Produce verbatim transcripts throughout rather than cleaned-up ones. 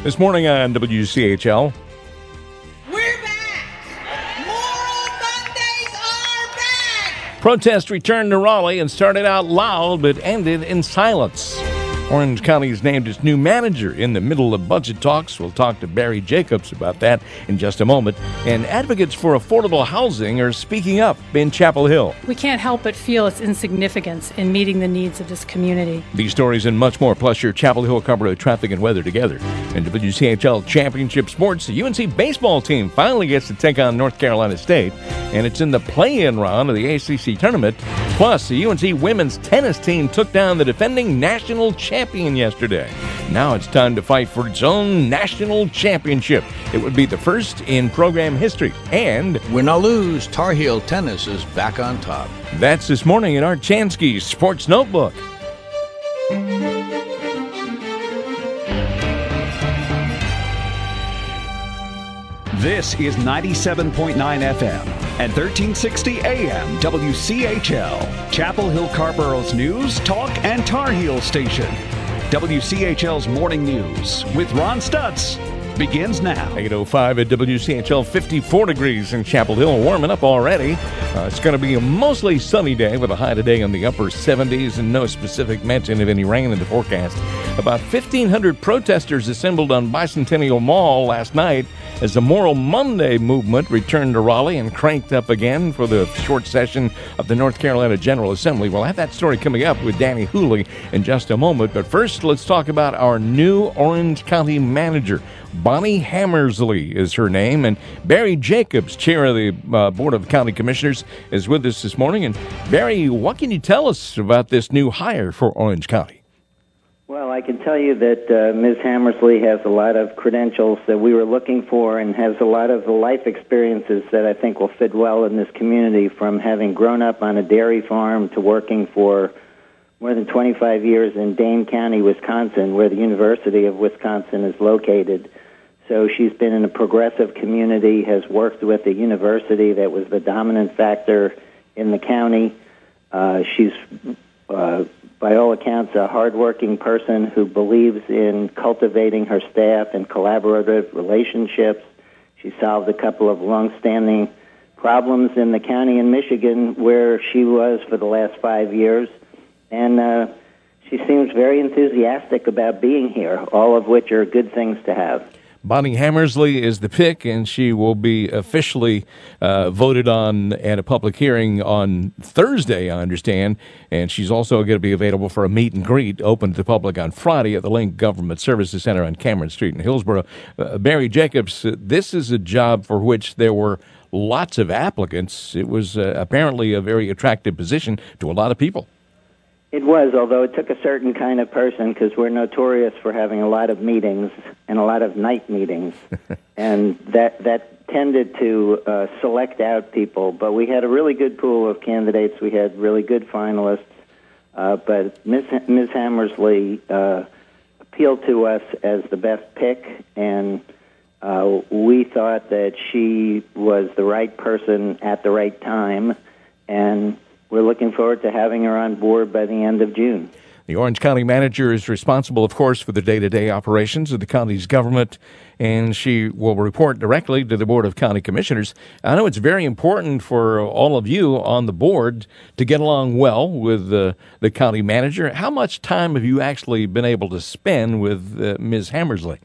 This morning on W C H L. We're back! Moral Mondays are back! Protest returned to Raleigh and started out loud but ended in silence. Orange County's named its new manager in the middle of budget talks. We'll talk to Barry Jacobs about that in just a moment. And advocates for affordable housing are speaking up in Chapel Hill. We can't help but feel its insignificance in meeting the needs of this community. These stories and much more, plus your Chapel Hill Carrboro traffic and weather together. In W C H L Championship Sports, the U N C baseball team finally gets to take on North Carolina State, and it's in the play-in round of the A C C tournament. Plus, the U N C women's tennis team took down the defending national champion yesterday. Now it's time to fight for its own national championship. It would be the first in program history. And win or lose, Tar Heel tennis is back on top. That's this morning in Art Chansky's Sports Notebook. This is ninety-seven point nine F M and thirteen sixty A M W C H L, Chapel Hill Carrboro's news, talk, and Tar Heel station. W C H L's Morning News with Ron Stutz begins now. eight oh five at W C H L, fifty-four degrees in Chapel Hill, warming up already. Uh, it's going to be a mostly sunny day with a high today in the upper seventies and no specific mention of any rain in the forecast. About fifteen hundred protesters assembled on Bicentennial Mall last night as the Moral Monday movement returned to Raleigh and cranked up again for the short session of the North Carolina General Assembly. We'll have that story coming up with Danny Hooley in just a moment. But first, let's talk about our new Orange County manager. Bonnie Hammersley is her name, and Barry Jacobs, chair of the uh, Board of County Commissioners, is with us this morning. And Barry, what can you tell us about this new hire for Orange County? Well, I can tell you that uh, Miz Hammersley has a lot of credentials that we were looking for and has a lot of the life experiences that I think will fit well in this community, from having grown up on a dairy farm to working for more than twenty-five years in Dane County, Wisconsin, where the University of Wisconsin is located. So she's been in a progressive community, has worked with the university that was the dominant factor in the county. Uh, she's... Uh, by all accounts, a hardworking person who believes in cultivating her staff and collaborative relationships. She solved a couple of long-standing problems in the county in Michigan where she was for the last five years. And uh, she seems very enthusiastic about being here, all of which are good things to have. Bonnie Hammersley is the pick, and she will be officially uh, voted on at a public hearing on Thursday, I understand. And she's also going to be available for a meet and greet open to the public on Friday at the Link Government Services Center on Cameron Street in Hillsborough. Uh, Barry Jacobs, uh, this is a job for which there were lots of applicants. It was uh, apparently a very attractive position to a lot of people. It was, although it took a certain kind of person, because we're notorious for having a lot of meetings and a lot of night meetings, and that that tended to uh, select out people. But we had a really good pool of candidates. We had really good finalists, uh, but Miz Miz Hammersley uh, appealed to us as the best pick, and uh, we thought that she was the right person at the right time, and we're looking forward to having her on board by the end of June. The Orange County manager is responsible, of course, for the day-to-day operations of the county's government, and she will report directly to the Board of County Commissioners. I know it's very important for all of you on the board to get along well with uh, the county manager. How much time have you actually been able to spend with uh, Miz Hammersley?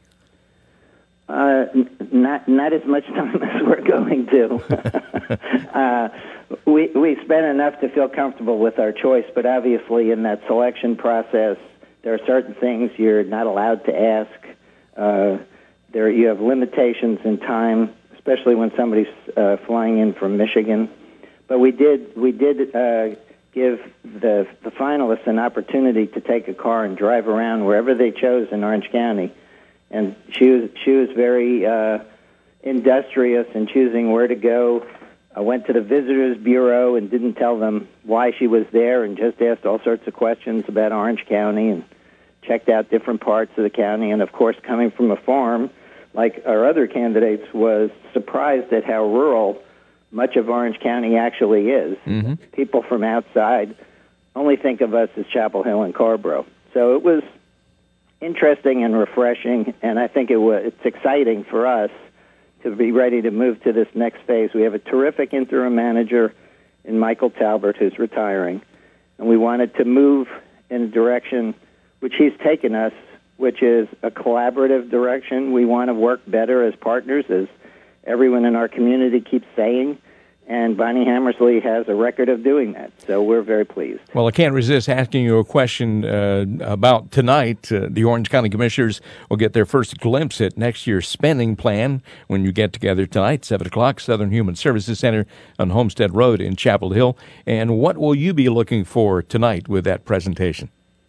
Uh, n- not not as much time as we're going to. uh, we we spent enough to feel comfortable with our choice, but obviously in that selection process, there are certain things you're not allowed to ask. Uh, there you have limitations in time, especially when somebody's uh, flying in from Michigan. But we did we did uh, give the the finalists an opportunity to take a car and drive around wherever they chose in Orange County. And she was she was very uh, industrious in choosing where to go. I went to the Visitors Bureau and didn't tell them why she was there, and just asked all sorts of questions about Orange County and checked out different parts of the county. And, of course, coming from a farm, like our other candidates, was surprised at how rural much of Orange County actually is. Mm-hmm. People from outside only think of us as Chapel Hill and Carrboro. So it was... interesting and refreshing, and I think it was, it's exciting for us to be ready to move to this next phase. We have a terrific interim manager in Michael Talbert who's retiring, and we wanted to move in a direction which he's taken us, which is a collaborative direction. We want to work better as partners, as everyone in our community keeps saying, and Bonnie Hammersley has a record of doing that, so we're very pleased. Well, I can't resist asking you a question uh, about tonight. Uh, the Orange County Commissioners will get their first glimpse at next year's spending plan when you get together tonight, seven o'clock, Southern Human Services Center on Homestead Road in Chapel Hill. And what will you be looking for tonight with that presentation?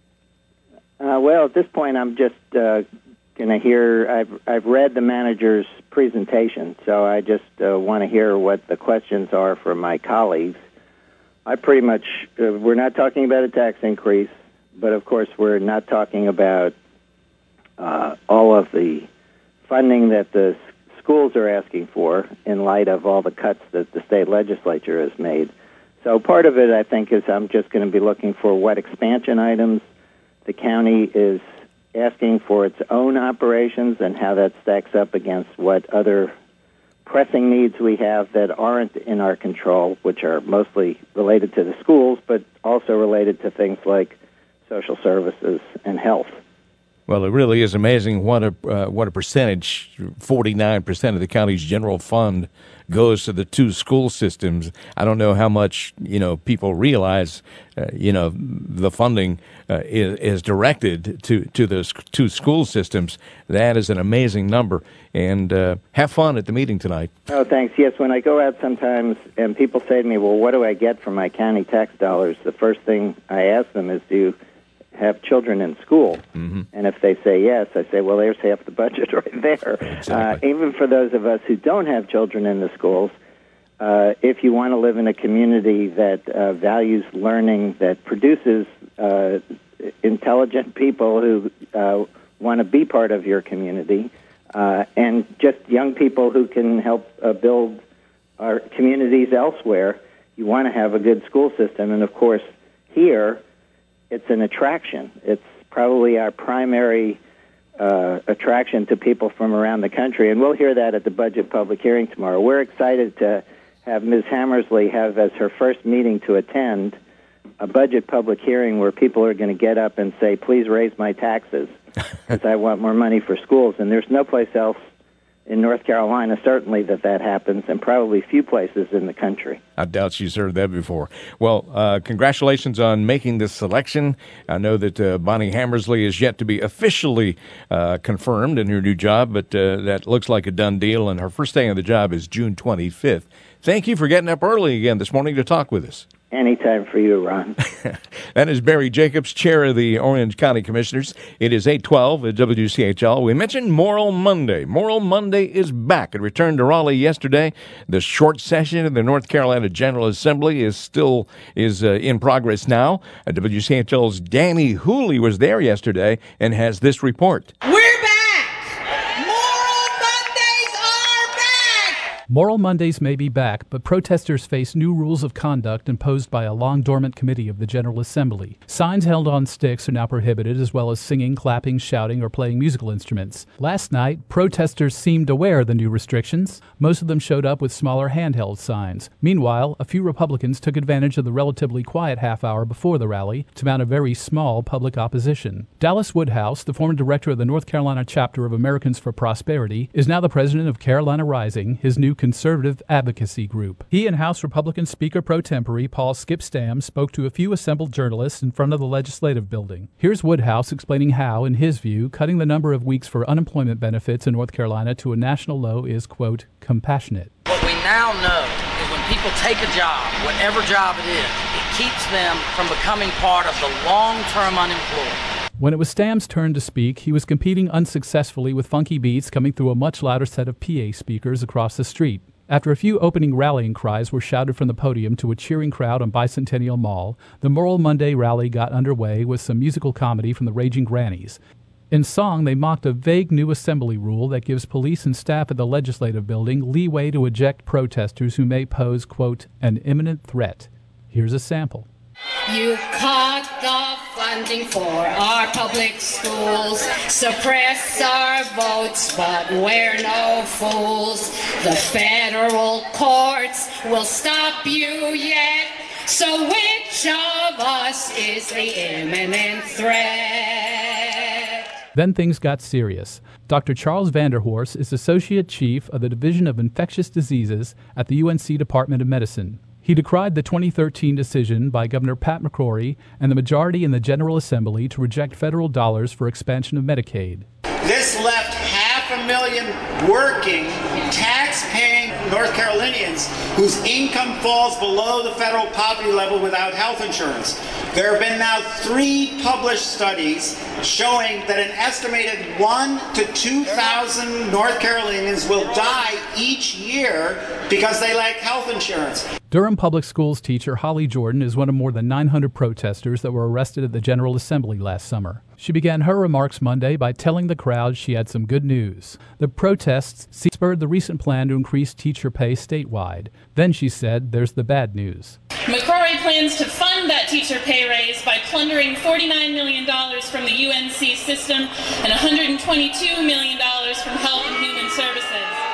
Uh, well, at this point, I'm just uh, going to hear, I've, I've read the manager's presentation, so I just uh, want to hear what the questions are from my colleagues. I pretty much, uh, we're not talking about a tax increase, but of course we're not talking about uh, all of the funding that the schools are asking for in light of all the cuts that the state legislature has made. So part of it, I think, is I'm just going to be looking for what expansion items the county is asking for its own operations and how that stacks up against what other pressing needs we have that aren't in our control, which are mostly related to the schools, but also related to things like social services and health. Well, it really is amazing what a uh, what a percentage, forty-nine percent of the county's general fund goes to the two school systems. I don't know how much, you know, people realize, uh, you know, the funding uh, is, is directed to, to those two school systems. That is an amazing number. And uh, have fun at the meeting tonight. Oh, thanks. Yes, when I go out sometimes and people say to me, well, what do I get for my county tax dollars? The first thing I ask them is, do you have children in school? Mm-hmm. And if they say yes, I say, well, there's half the budget right there. Exactly. Uh, even for those of us who don't have children in the schools, uh, if you want to live in a community that uh, values learning, that produces uh, intelligent people who uh, want to be part of your community, uh, and just young people who can help uh, build our communities elsewhere, you want to have a good school system. And, of course, here, it's an attraction. It's probably our primary uh, attraction to people from around the country, and we'll hear that at the budget public hearing tomorrow. We're excited to have Miz Hammersley have as her first meeting to attend a budget public hearing where people are going to get up and say, please raise my taxes because I want more money for schools. And there's no place else in North Carolina, certainly, that that happens, and probably few places in the country. I doubt she's heard that before. Well, uh, congratulations on making this selection. I know that uh, Bonnie Hammersley is yet to be officially uh, confirmed in her new job, but uh, that looks like a done deal, and her first day on the job is June twenty-fifth. Thank you for getting up early again this morning to talk with us. Anytime for you, Ron. That is Barry Jacobs, chair of the Orange County Commissioners. It is eight twelve at W C H L. We mentioned Moral Monday. Moral Monday is back. It returned to Raleigh yesterday. The short session of the North Carolina General Assembly is still is uh, in progress now. Uh, W C H L's Danny Hooley was there yesterday and has this report. We're back! Moral Mondays are back! Moral Mondays may be back, but protesters face new rules of conduct imposed by a long-dormant committee of the General Assembly. Signs held on sticks are now prohibited, as well as singing, clapping, shouting, or playing musical instruments. Last night, protesters seemed aware of the new restrictions. Most of them showed up with smaller handheld signs. Meanwhile, a few Republicans took advantage of the relatively quiet half hour before the rally to mount a very small public opposition. Dallas Woodhouse, the former director of the North Carolina chapter of Americans for Prosperity, is now the president of Carolina Rising, his new conservative advocacy group. He and House Republican Speaker pro tempore Paul Skip Stam spoke to a few assembled journalists in front of the legislative building. Here's Woodhouse explaining how, in his view, cutting the number of weeks for unemployment benefits in North Carolina to a national low is, quote, compassionate. What we now know is when people take a job, whatever job it is, it keeps them from becoming part of the long-term unemployed. When it was Stam's turn to speak, he was competing unsuccessfully with funky beats coming through a much louder set of P A speakers across the street. After a few opening rallying cries were shouted from the podium to a cheering crowd on Bicentennial Mall, the Moral Monday rally got underway with some musical comedy from the Raging Grannies. In song, they mocked a vague new assembly rule that gives police and staff at the legislative building leeway to eject protesters who may pose, quote, an imminent threat. Here's a sample. You caught the funding for our public schools. Suppress our votes, but we're no fools. The federal courts will stop you yet. So which of us is the imminent threat? Then things got serious. Doctor Charles Vanderhorst is Associate Chief of the Division of Infectious Diseases at the U N C Department of Medicine. He decried the twenty thirteen decision by Governor Pat McCrory and the majority in the General Assembly to reject federal dollars for expansion of Medicaid. This left half a million working, tax-paying North Carolinians whose income falls below the federal poverty level without health insurance. There have been now three published studies showing that an estimated one to two thousand North Carolinians will die each year because they lack health insurance. Durham Public Schools teacher Holly Jordan is one of more than nine hundred protesters that were arrested at the General Assembly last summer. She began her remarks Monday by telling the crowd she had some good news. The protests spurred the recent plan to increase teacher pay statewide. Then she said there's the bad news. McCrory plans to fund that teacher pay raise by plundering forty-nine million dollars from the U N C system and one hundred twenty-two million dollars from Health and Human Services.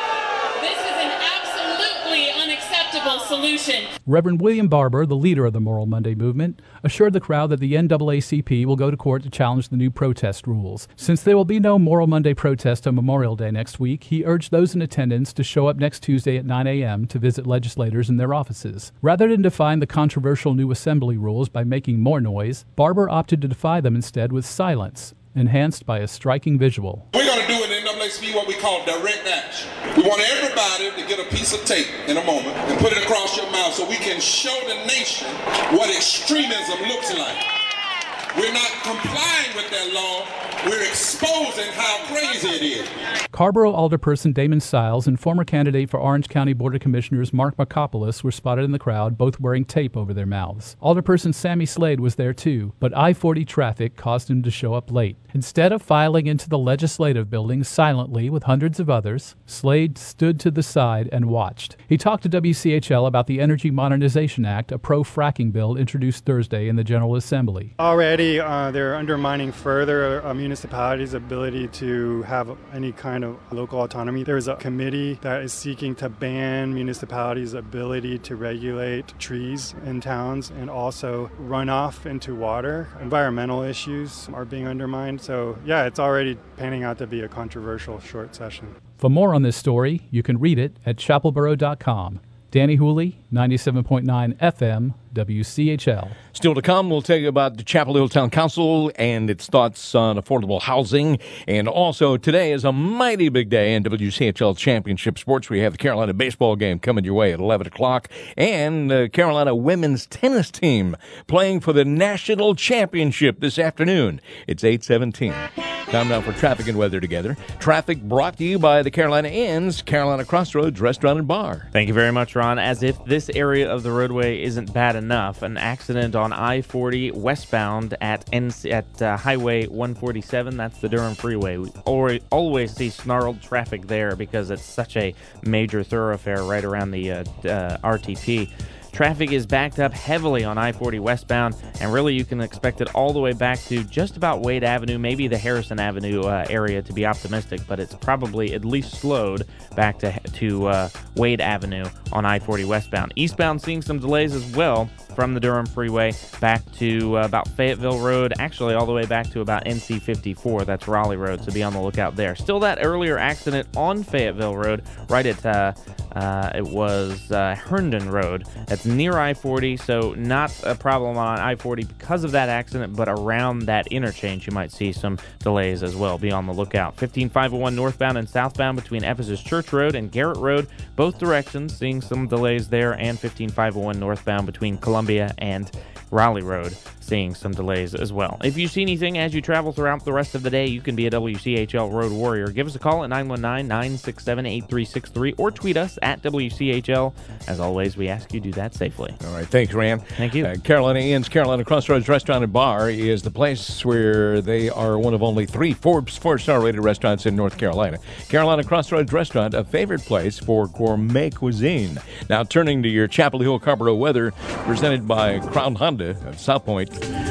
This is an absolutely unacceptable solution. Reverend William Barber, the leader of the Moral Monday movement, assured the crowd that the N double A C P will go to court to challenge the new protest rules. Since there will be no Moral Monday protest on Memorial Day next week, he urged those in attendance to show up next Tuesday at nine a.m. to visit legislators in their offices. Rather than define the controversial new assembly rules by making more noise, Barber opted to defy them instead with silence, enhanced by a striking visual. We're going to do in N double A C P what we call direct action. We want everybody to get a piece of tape in a moment and put it across your mouth so we can show the nation what extremism looks like. We're not complying with that law. We're exposing how crazy it is. Carrboro Alderperson Damon Siles and former candidate for Orange County Board of Commissioners Mark Makopoulos were spotted in the crowd, both wearing tape over their mouths. Alderperson Sammy Slade was there too, but I forty traffic caused him to show up late. Instead of filing into the legislative building silently with hundreds of others, Slade stood to the side and watched. He talked to W C H L about the Energy Modernization Act, a pro-fracking bill introduced Thursday in the General Assembly. Already, uh, they're undermining further a municipality's ability to have any kind of local autonomy. There's a committee that is seeking to ban municipalities' ability to regulate trees in towns and also runoff into water. Environmental issues are being undermined. So, yeah, it's already panning out to be a controversial short session. For more on this story, you can read it at chapelboro dot com. Danny Hooley, ninety-seven point nine F M, W C H L. Still to come, we'll tell you about the Chapel Hill Town Council and its thoughts on affordable housing. And also, today is a mighty big day in W C H L Championship Sports. We have the Carolina baseball game coming your way at eleven o'clock. And the Carolina women's tennis team playing for the national championship this afternoon. It's eight seventeen. Time now for traffic and weather together. Traffic brought to you by the Carolina Inns, Carolina Crossroads Restaurant and Bar. Thank you very much, Ron. As if this area of the roadway isn't bad enough, an accident on I forty westbound at N C, at uh, Highway one forty-seven. That's the Durham Freeway. We always, always see snarled traffic there because it's such a major thoroughfare right around the uh, uh, R T P. Traffic is backed up heavily on I forty westbound, and really you can expect it all the way back to just about Wade Avenue, maybe the Harrison Avenue uh, area to be optimistic, but it's probably at least slowed back to, to uh, Wade Avenue on I forty westbound. Eastbound seeing some delays as well from the Durham Freeway back to uh, about Fayetteville Road, actually all the way back to about N C fifty-four, that's Raleigh Road, so be on the lookout there. Still that earlier accident on Fayetteville Road, right at, uh, uh, it was uh, Herndon Road. That's near I forty, so not a problem on I forty because of that accident, but around that interchange you might see some delays as well. Be on the lookout. fifteen five oh one northbound and southbound between Ephesus Church Road and Garrett Road, both directions seeing some delays there, and fifteen five oh one northbound between Columbia and Raleigh Road, seeing some delays as well. If you see anything as you travel throughout the rest of the day, you can be a W C H L Road Warrior. Give us a call at nine one nine, nine six seven, eight three six three or tweet us at W C H L. As always, we ask you do that safely. All right, thanks, Rand. Thank you. Uh, Carolina Inns, Carolina Crossroads Restaurant and Bar is the place where they are one of only three Forbes four-star rated restaurants in North Carolina. Carolina Crossroads Restaurant, a favorite place for gourmet cuisine. Now, turning to your Chapel Hill Carrboro weather, presented by Crown Honda of South Point.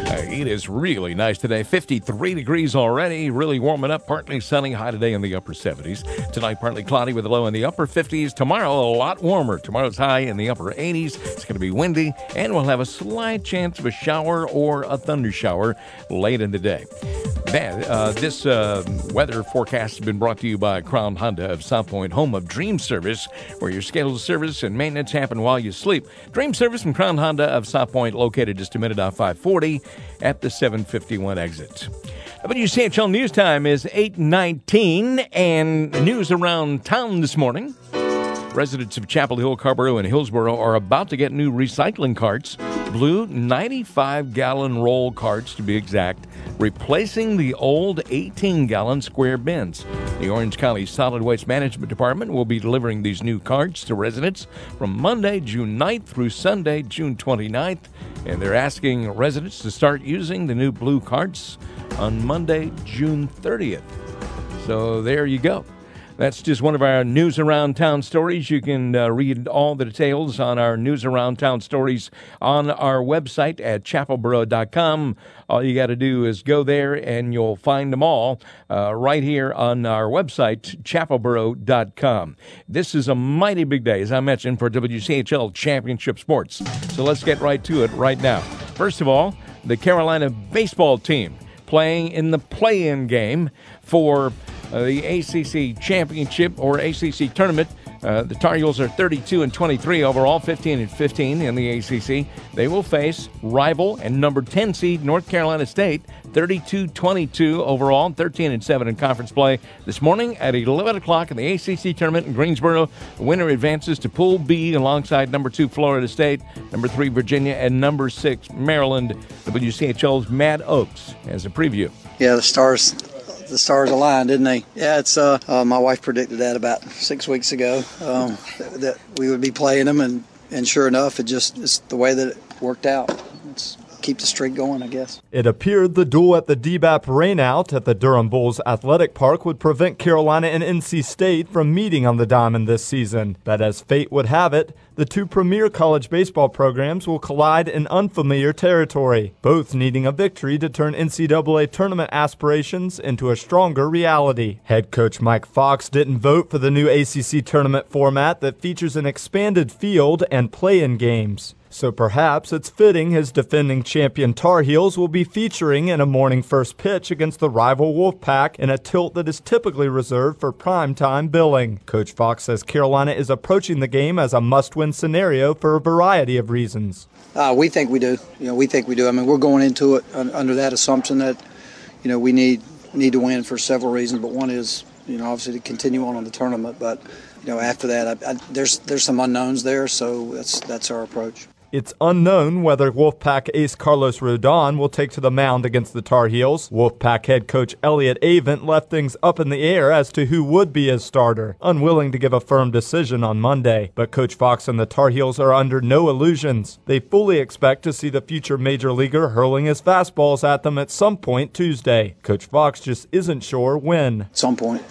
Uh, it is really nice today. fifty-three degrees already. Really warming up. Partly sunny. High today in the upper seventies. Tonight, partly cloudy with a low in the upper fifties. Tomorrow, a lot warmer. Tomorrow's high in the upper eighties. It's going to be windy, and we'll have a slight chance of a shower or a thunder shower late in the day. Man, uh, this uh, weather forecast has been brought to you by Crown Honda of South Point, home of Dream Service, where your scheduled service and maintenance happen while you sleep. Dream Service from Crown Honda of South Point, located just a minute off five forty at the seven fifty-one exit. W C H L News Time is eight nineteen, and news around town this morning. Residents of Chapel Hill, Carrboro, and Hillsboro are about to get new recycling carts, blue ninety-five gallon roll carts to be exact, replacing the old eighteen gallon square bins. The Orange County Solid Waste Management Department will be delivering these new carts to residents from Monday, June ninth through Sunday, June twenty-ninth, and they're asking residents to start using the new blue carts on Monday, June thirtieth. So there you go. That's just one of our News Around Town stories. You can uh, read all the details on our News Around Town stories on our website at chapel boro dot com. All you got to do is go there and you'll find them all uh, right here on our website, chapel boro dot com. This is a mighty big day, as I mentioned, for W C H L Championship Sports. So let's get right to it right now. First of all, the Carolina baseball team playing in the play-in game for Uh, the A C C Championship or A C C Tournament. Uh, the Tar Heels are thirty-two and twenty-three overall, fifteen and fifteen in the A C C. They will face rival and number ten seed North Carolina State, thirty-two twenty-two overall, thirteen and seven in conference play. This morning at eleven o'clock in the A C C Tournament in Greensboro, the winner advances to Pool B alongside number two Florida State, number three Virginia, and number six Maryland. W C H L's Matt Oakes as a preview. Yeah, the Stars... The stars aligned, didn't they? Yeah, it's uh, uh, my wife predicted that about six weeks ago, um, that, that we would be playing them, and, and sure enough, it just it's the way that it worked out. It's keep the streak going, I guess. It appeared the duel at the D B A P rainout at the Durham Bulls Athletic Park would prevent Carolina and N C State from meeting on the diamond this season. But as fate would have it, the two premier college baseball programs will collide in unfamiliar territory, both needing a victory to turn N C double A tournament aspirations into a stronger reality. Head coach Mike Fox didn't vote for the new A C C tournament format that features an expanded field and play-in games. So perhaps it's fitting his defending champion Tar Heels will be featuring in a morning first pitch against the rival Wolfpack in a tilt that is typically reserved for primetime billing. Coach Fox says Carolina is approaching the game as a must-win scenario for a variety of reasons. Uh, we think we do. You know, we think we do. I mean, we're going into it under that assumption that, you know, we need need to win for several reasons. But one is, you know, obviously to continue on in the tournament. But, you know, after that, I, I, there's there's some unknowns there. So that's that's our approach. It's unknown whether Wolfpack ace Carlos Rodon will take to the mound against the Tar Heels. Wolfpack head coach Elliot Avent left things up in the air as to who would be his starter, unwilling to give a firm decision on Monday. But Coach Fox and the Tar Heels are under no illusions. They fully expect to see the future major leaguer hurling his fastballs at them at some point Tuesday. Coach Fox just isn't sure when. At some point.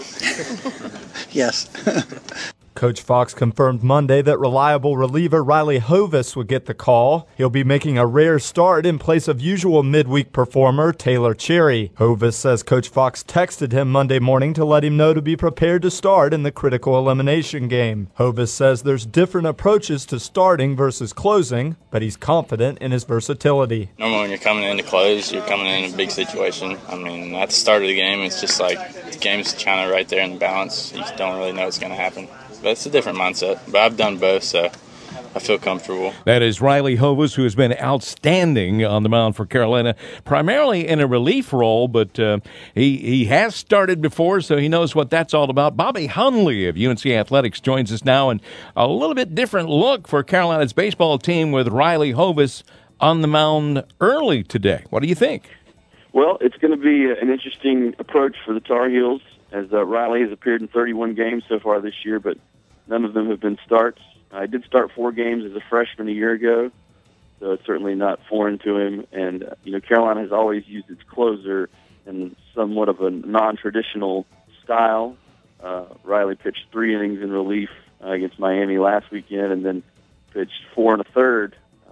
Yes. Coach Fox confirmed Monday that reliable reliever Riley Hovis would get the call. He'll be making a rare start in place of usual midweek performer Taylor Cherry. Hovis says Coach Fox texted him Monday morning to let him know to be prepared to start in the critical elimination game. Hovis says there's different approaches to starting versus closing, but he's confident in his versatility. Normally when you're coming in to close, you're coming in a big situation. I mean, at the start of the game, it's just like the game's kind of right there in the balance. You just don't really know what's going to happen. But it's a different mindset. But I've done both, so I feel comfortable. That is Riley Hovis, who has been outstanding on the mound for Carolina, primarily in a relief role, but uh, he, he has started before, so he knows what that's all about. Bobby Hunley of U N C Athletics joins us now, and a little bit different look for Carolina's baseball team with Riley Hovis on the mound early today. What do you think? Well, it's going to be an interesting approach for the Tar Heels, as uh, Riley has appeared in thirty-one games so far this year, but none of them have been starts. I did start four games as a freshman a year ago, so it's certainly not foreign to him. And, uh, you know, Carolina has always used its closer in somewhat of a non-traditional style. Uh, Riley pitched three innings in relief uh, against Miami last weekend and then pitched four and a third um,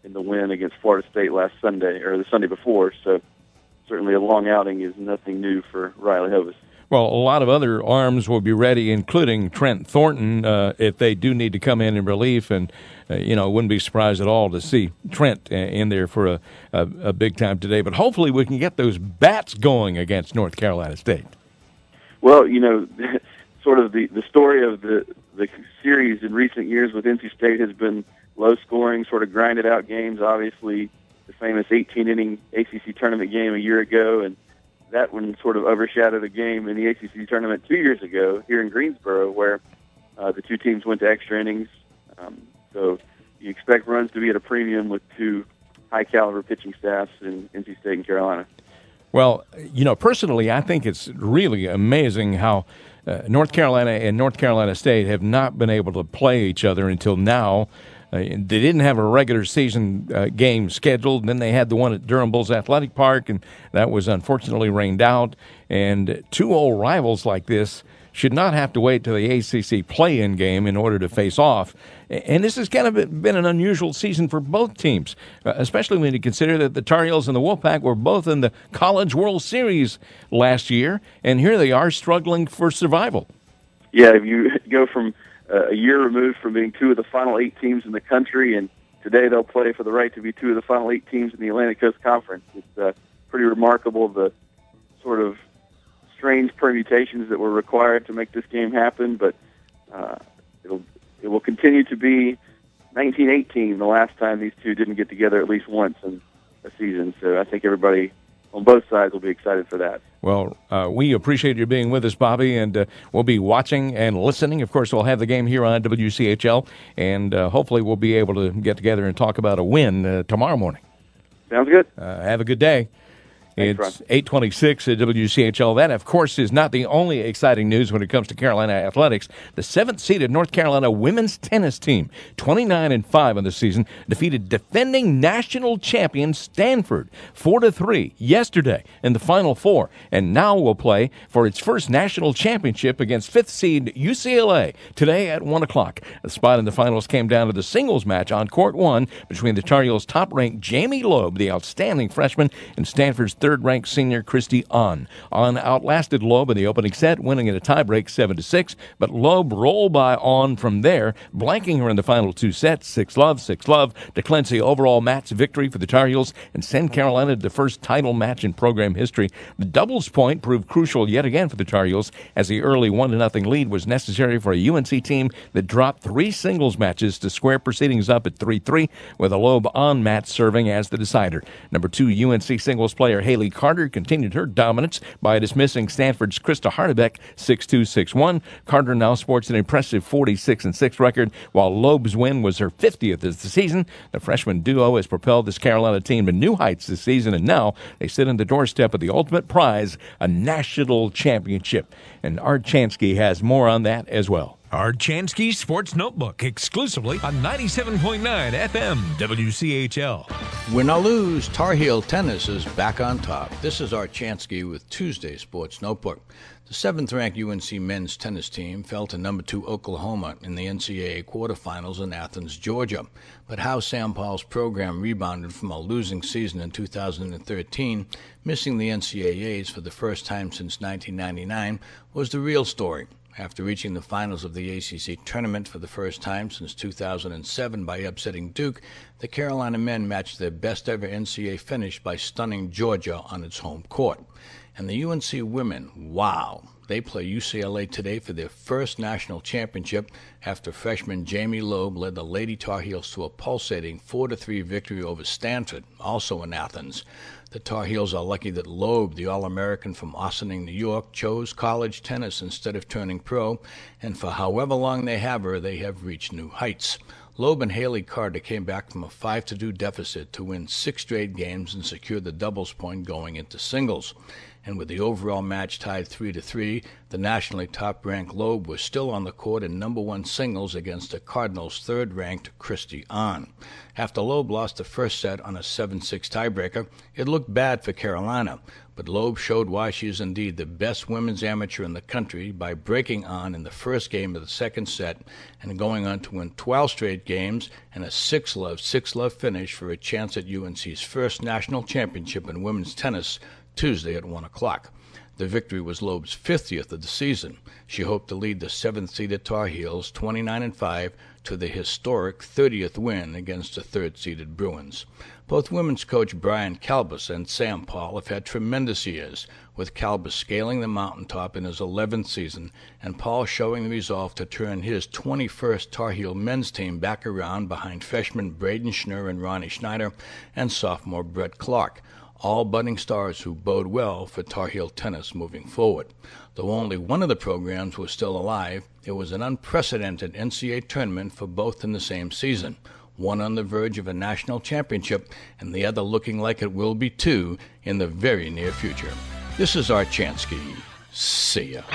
in the win against Florida State last Sunday, or the Sunday before. So certainly a long outing is nothing new for Riley Hovis. Well, a lot of other arms will be ready, including Trent Thornton, uh, if they do need to come in in relief. And, uh, you know, wouldn't be surprised at all to see Trent in there for a, a, a big time today. But hopefully we can get those bats going against North Carolina State. Well, you know, sort of the, the story of the, the series in recent years with N C State has been low-scoring, sort of grinded-out games. Obviously, the famous eighteen-inning A C C tournament game a year ago, and that one sort of overshadowed a game in the A C C tournament two years ago here in Greensboro where uh, the two teams went to extra innings. Um, so you expect runs to be at a premium with two high-caliber pitching staffs in N C State and Carolina. Well, you know, personally, I think it's really amazing how uh, North Carolina and North Carolina State have not been able to play each other until now. Uh, they didn't have a regular season uh, game scheduled. Then they had the one at Durham Bulls Athletic Park, and that was unfortunately rained out. And two old rivals like this should not have to wait till the A C C play-in game in order to face off. And this has kind of been an unusual season for both teams, uh, especially when you consider that the Tar Heels and the Wolfpack were both in the College World Series last year, and here they are struggling for survival. Yeah, if you go from uh, a year removed from being two of the final eight teams in the country, and today they'll play for the right to be two of the final eight teams in the Atlantic Coast Conference. It's uh, pretty remarkable, the sort of strange permutations that were required to make this game happen, but uh, it'll it will continue to be nineteen eighteen, the last time these two didn't get together at least once in a season. So I think everybody on both sides will be excited for that. Well, uh, we appreciate you being with us, Bobby, and uh, we'll be watching and listening. Of course, we'll have the game here on W C H L, and uh, hopefully we'll be able to get together and talk about a win uh, tomorrow morning. Sounds good. Uh, have a good day. Thanks, it's eight twenty-six at W C H L. That, of course, is not the only exciting news when it comes to Carolina athletics. The seventh-seeded North Carolina women's tennis team, twenty-nine and five on the season, defeated defending national champion Stanford four to three yesterday in the Final Four, and now will play for its first national championship against fifth-seed U C L A today at one o'clock. The spot in the finals came down to the singles match on court one between the Tar Heels' top-ranked Jamie Loeb, the outstanding freshman, and Stanford's third-ranked senior Christy Ahn. Ahn outlasted Loeb in the opening set, winning in a tiebreak seven to six, but Loeb rolled by Ahn from there, blanking her in the final two sets, six love, six love, to clinch the overall match victory for the Tar Heels and send Carolina to the first title match in program history. The doubles point proved crucial yet again for the Tar Heels, as the early one to nothing lead was necessary for a U N C team that dropped three singles matches to square proceedings up at three three, with a Loeb-Ahn match serving as the decider. Number two U N C singles player Haley Carter continued her dominance by dismissing Stanford's Krista Hardebeck six two, six one. Carter now sports an impressive forty-six and six record, while Loeb's win was her fiftieth of the season. The freshman duo has propelled this Carolina team to new heights this season, and now they sit on the doorstep of the ultimate prize, a national championship. And Art Chansky has more on that as well. Art Chansky Sports Notebook, exclusively on ninety-seven point nine F M W C H L. Win or lose, Tar Heel Tennis is back on top. This is Art Chansky with Tuesday Sports Notebook. The seventh-ranked U N C men's tennis team fell to number two Oklahoma in the N C double A quarterfinals in Athens, Georgia. But how Sam Powell's program rebounded from a losing season in two thousand thirteen, missing the N C double A's for the first time since nineteen ninety-nine, was the real story. After reaching the finals of the A C C tournament for the first time since two thousand seven by upsetting Duke, the Carolina men matched their best-ever N C double A finish by stunning Georgia on its home court. And the U N C women, wow, they play U C L A today for their first national championship after freshman Jamie Loeb led the Lady Tar Heels to a pulsating four to three victory over Stanford, also in Athens. The Tar Heels are lucky that Loeb, the All-American from Ossining, New York, chose college tennis instead of turning pro, and for however long they have her, they have reached new heights. Loeb and Haley Carter came back from a five to two deficit to win six straight games and secure the doubles point going into singles. and with the overall match tied three to three, the nationally top-ranked Loeb was still on the court in number one singles against the Cardinals' third-ranked Christy Ahn. After Loeb lost the first set on a seven six tiebreaker, it looked bad for Carolina, but Loeb showed why she is indeed the best women's amateur in the country by breaking Ahn in the first game of the second set and going on to win twelve straight games and a six love, six love finish for a chance at U N C's first national championship in women's tennis Tuesday at one o'clock. The victory was Loeb's fiftieth of the season. She hoped to lead the seventh-seeded Tar Heels twenty-nine and five to the historic thirtieth win against the third-seeded Bruins. Both women's coach Brian Kalbus and Sam Paul have had tremendous years, with Kalbus scaling the mountaintop in his eleventh season and Paul showing the resolve to turn his twenty-first Tar Heel men's team back around behind freshmen Braden Schnurr and Ronnie Schneider and sophomore Brett Clark, all budding stars who bode well for Tar Heel tennis moving forward. Though only one of the programs was still alive, it was an unprecedented N C double A tournament for both in the same season, one on the verge of a national championship and the other looking like it will be too in the very near future. This is Art Chansky. See ya.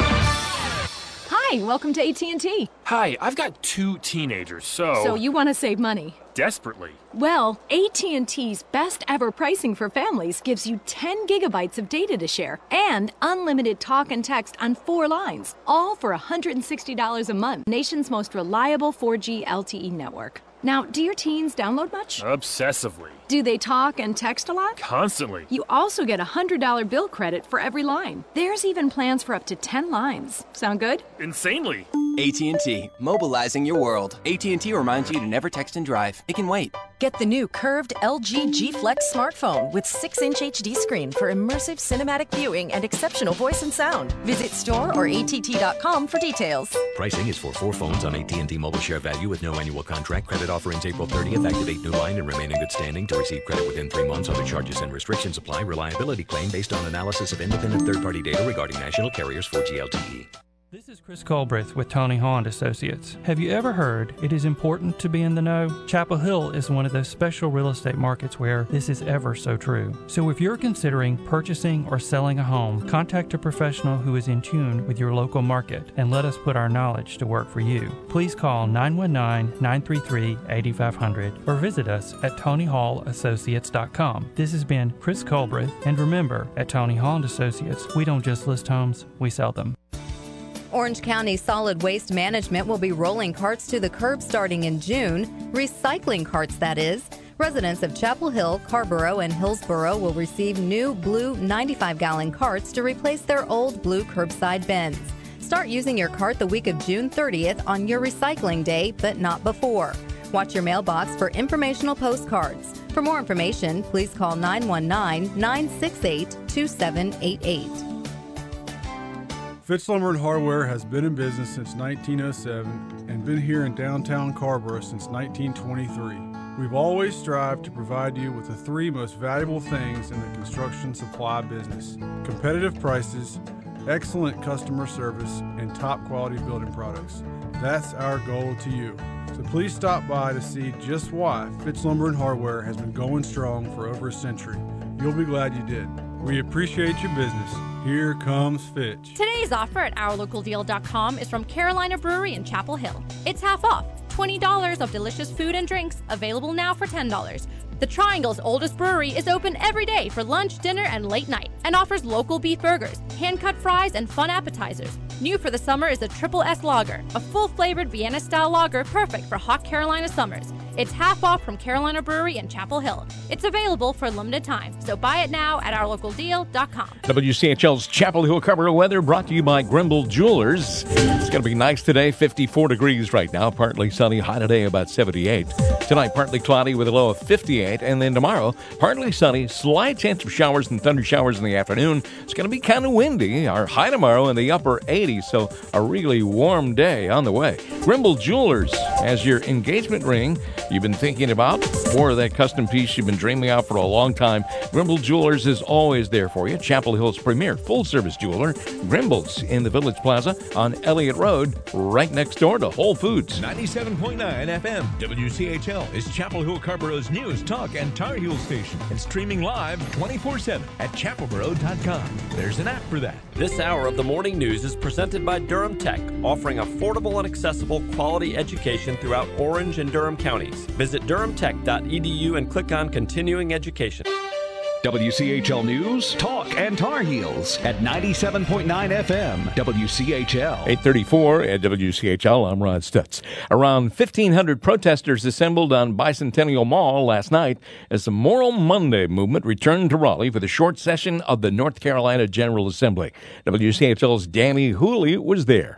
Hi, welcome to A T and T. Hi, I've got two teenagers, so... So you want to save money? Desperately. Well, A T and T's best ever pricing for families gives you ten gigabytes of data to share and unlimited talk and text on four lines, all for one hundred sixty dollars a month. Nation's most reliable four G L T E network. Now, do your teens download much? Obsessively. Do they talk and text a lot? Constantly. You also get a one hundred dollars bill credit for every line. There's even plans for up to ten lines. Sound good? Insanely. A T and T, mobilizing your world. A T and T reminds you to never text and drive. It can wait. Get the new curved L G G Flex smartphone with six inch H D screen for immersive cinematic viewing and exceptional voice and sound. Visit store or A T T dot com for details. Pricing is for four phones on A T and T Mobile Share Value with no annual contract. Credit offer ends April thirtieth. Activate new line and remain in good standing to receive credit within three months. Other charges and restrictions apply. Reliability claim based on analysis of independent third-party data regarding national carriers for G L T E. This is Chris Colbreth with Tony Hall and Associates. Have you ever heard it is important to be in the know? Chapel Hill is one of those special real estate markets where this is ever so true. So if you're considering purchasing or selling a home, contact a professional who is in tune with your local market and let us put our knowledge to work for you. Please call nine one nine, nine three three, eight five zero zero or visit us at tony hall associates dot com. This has been Chris Colbreth, and remember, at Tony Hall and Associates, we don't just list homes, we sell them. Orange County Solid Waste Management will be rolling carts to the curb starting in June. Recycling carts, that is. Residents of Chapel Hill, Carborough, and Hillsborough will receive new blue ninety-five gallon carts to replace their old blue curbside bins. Start using your cart the week of June thirtieth on your recycling day, but not before. Watch your mailbox for informational postcards. For more information, please call nine one nine, nine six eight, two seven eight eight. Fitz Lumber and Hardware has been in business since nineteen oh seven and been here in downtown Carborough since nineteen twenty-three. We've always strived to provide you with the three most valuable things in the construction supply business: competitive prices, excellent customer service, and top quality building products. That's our goal to you. So please stop by to see just why Fitz Lumber and Hardware has been going strong for over a century. You'll be glad you did. We appreciate your business. Here comes Fitch. Today's offer at our local deal dot com is from Carolina Brewery in Chapel Hill. It's half off, twenty dollars of delicious food and drinks, available now for ten dollars. The Triangle's oldest brewery is open every day for lunch, dinner, and late night, and offers local beef burgers, hand-cut fries, and fun appetizers. New for the summer is the Triple S Lager, a full-flavored Vienna-style lager perfect for hot Carolina summers. It's half off from Carolina Brewery in Chapel Hill. It's available for a limited time, so buy it now at our local deal dot com. W C H L's Chapel Hill Carborough weather brought to you by Grimble Jewelers. It's going to be nice today, fifty-four degrees right now, partly sunny, high today about seventy-eight. Tonight, partly cloudy with a low of fifty-eight, and then tomorrow, partly sunny, slight chance of showers and thunder showers in the afternoon. It's going to be kind of windy. Our high tomorrow in the upper eighties, so a really warm day on the way. Grimble Jewelers, as your engagement ring you've been thinking about, for that custom piece you've been dreaming of for a long time, Grimble Jewelers is always there for you. Chapel Hill's premier full-service jeweler, Grimble's in the Village Plaza on Elliott Road, right next door to Whole Foods. ninety-seven point nine F M W C H L is Chapel Hill Carborough's news, talk, and Tar Heel station, and streaming live twenty-four seven at chapelboro dot com. There's an app for that. This hour of the morning news is presented by Durham Tech, offering affordable and accessible quality education throughout Orange and Durham counties. Visit durham tech dot e d u and click on Continuing Education. W C H L News, Talk, and Tar Heels at ninety-seven point nine F M, W C H L. eight thirty-four at W C H L, I'm Rod Stutz. Around fifteen hundred protesters assembled on Bicentennial Mall last night as the Moral Monday movement returned to Raleigh for the short session of the North Carolina General Assembly. W C H L's Danny Hooley was there.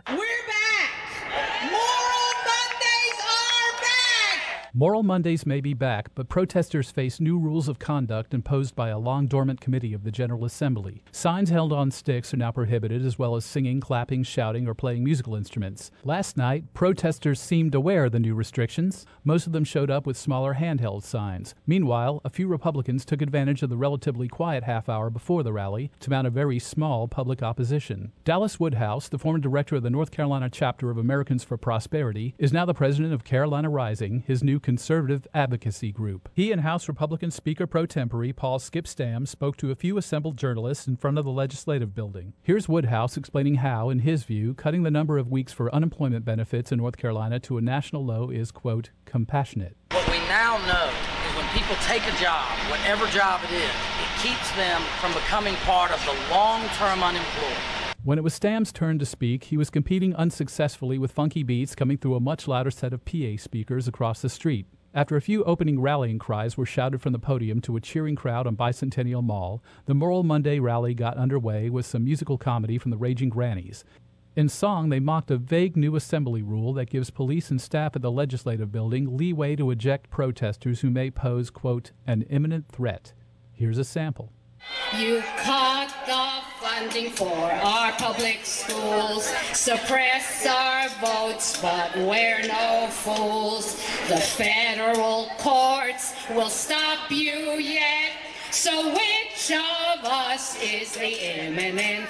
Moral Mondays may be back, but protesters face new rules of conduct imposed by a long-dormant committee of the General Assembly. Signs held on sticks are now prohibited, as well as singing, clapping, shouting, or playing musical instruments. Last night, protesters seemed aware of the new restrictions. Most of them showed up with smaller handheld signs. Meanwhile, a few Republicans took advantage of the relatively quiet half hour before the rally to mount a very small public opposition. Dallas Woodhouse, the former director of the North Carolina chapter of Americans for Prosperity, is now the president of Carolina Rising, his new conservative advocacy group. He and House Republican Speaker pro tempore Paul Skip Stam spoke to a few assembled journalists in front of the legislative building. Here's Woodhouse explaining how, in his view, cutting the number of weeks for unemployment benefits in North Carolina to a national low is, quote, compassionate. What we now know is when people take a job, whatever job it is, it keeps them from becoming part of the long-term unemployed. When it was Stam's turn to speak, he was competing unsuccessfully with funky beats coming through a much louder set of P A speakers across the street. After a few opening rallying cries were shouted from the podium to a cheering crowd on Bicentennial Mall, the Moral Monday rally got underway with some musical comedy from the Raging Grannies. In song, they mocked a vague new assembly rule that gives police and staff at the legislative building leeway to eject protesters who may pose, quote, an imminent threat. Here's a sample. You cut the funding for our public schools, suppress our votes, but we're no fools. The federal courts will stop you yet, so which of us is the imminent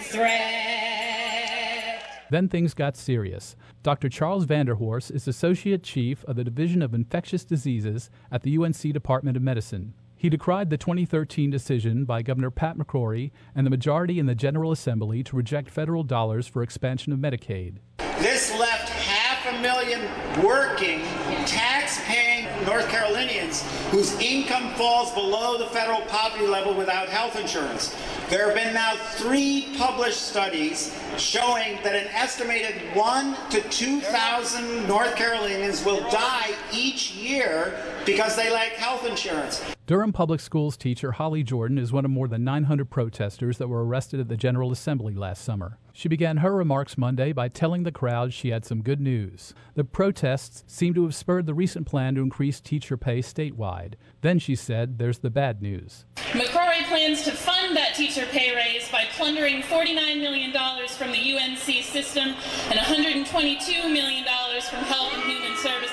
threat? Then things got serious. Doctor Charles Vanderhorst is Associate Chief of the Division of Infectious Diseases at the U N C Department of Medicine. He decried the twenty thirteen decision by Governor Pat McCrory and the majority in the General Assembly to reject federal dollars for expansion of Medicaid. This left half a million working, tax-paying North Carolinians whose income falls below the federal poverty level without health insurance. There have been now three published studies showing that an estimated one to two thousand North Carolinians will die each year because they lack health insurance. Durham Public Schools teacher Holly Jordan is one of more than nine hundred protesters that were arrested at the General Assembly last summer. She began her remarks Monday by telling the crowd she had some good news. The protests seem to have spurred the recent plan to increase teacher pay statewide. Then she said, there's the bad news. McCrory plans to fund that teacher pay raise by plundering forty-nine million dollars from the U N C system and one hundred twenty-two million dollars from Health and Human Services.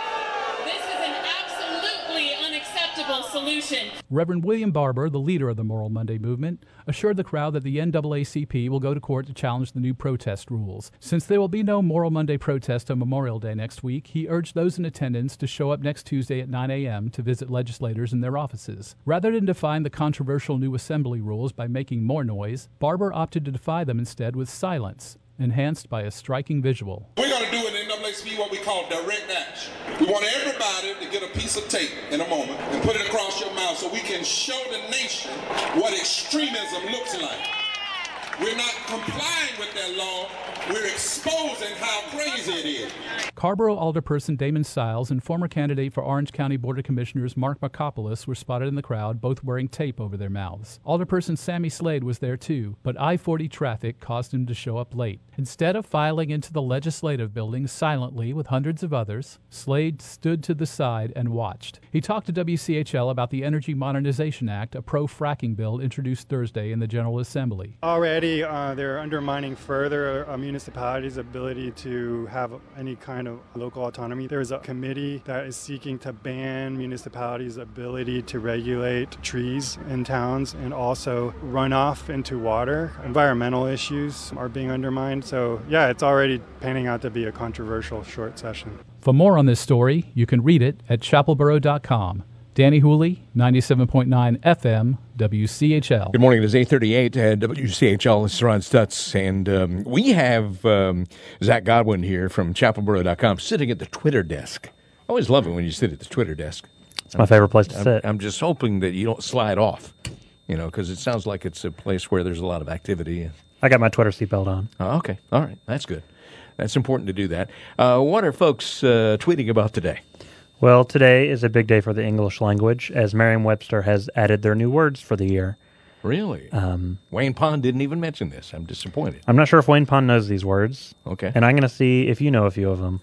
This is an absolutely unacceptable solution. Reverend William Barber, the leader of the Moral Monday movement, assured the crowd that the N double A C P will go to court to challenge the new protest rules. Since there will be no Moral Monday protest on Memorial Day next week, he urged those in attendance to show up next Tuesday at nine a.m. to visit legislators in their offices. Rather than define the controversial new assembly rules by making more noise, Barber opted to defy them instead with silence, enhanced by a striking visual. We're going to do in N double A C P what we call direct action. We want everybody to get a piece of tape in a moment and put it across your mouth so we can show the nation what extremism looks like. We're not complying with that law. We're exposing how crazy it is. Carrboro Alderperson Damon Siles and former candidate for Orange County Board of Commissioners Mark Makopoulos were spotted in the crowd, both wearing tape over their mouths. Alderperson Sammy Slade was there too, but I forty traffic caused him to show up late. Instead of filing into the legislative building silently with hundreds of others, Slade stood to the side and watched. He talked to W C H L about the Energy Modernization Act, a pro-fracking bill introduced Thursday in the General Assembly. Already, uh, they're undermining further a municipality's ability to have any kind of of local autonomy. There's a committee that is seeking to ban municipalities' ability to regulate trees in towns and also runoff into water. Environmental issues are being undermined. So, yeah, it's already panning out to be a controversial short session. For more on this story, you can read it at chapel borough dot com. Danny Hooley, ninety-seven point nine F M, W C H L. Good morning. It is eight thirty-eight at W C H L. This is Ron Stutz. And um, we have um, Zach Godwin here from chapel borough dot com sitting at the Twitter desk. I always love it when you sit at the Twitter desk. It's my favorite place to I'm, sit. I'm just hoping that you don't slide off, you know, because it sounds like it's a place where there's a lot of activity. I got my Twitter seatbelt on. Oh, okay. All right. That's good. That's important to do that. Uh, what are folks uh, tweeting about today? Well, today is a big day for the English language, as Merriam-Webster has added their new words for the year. Really? Um, Wayne Pond didn't even mention this. I'm disappointed. I'm not sure if Wayne Pond knows these words. Okay. And I'm going to see if you know a few of them.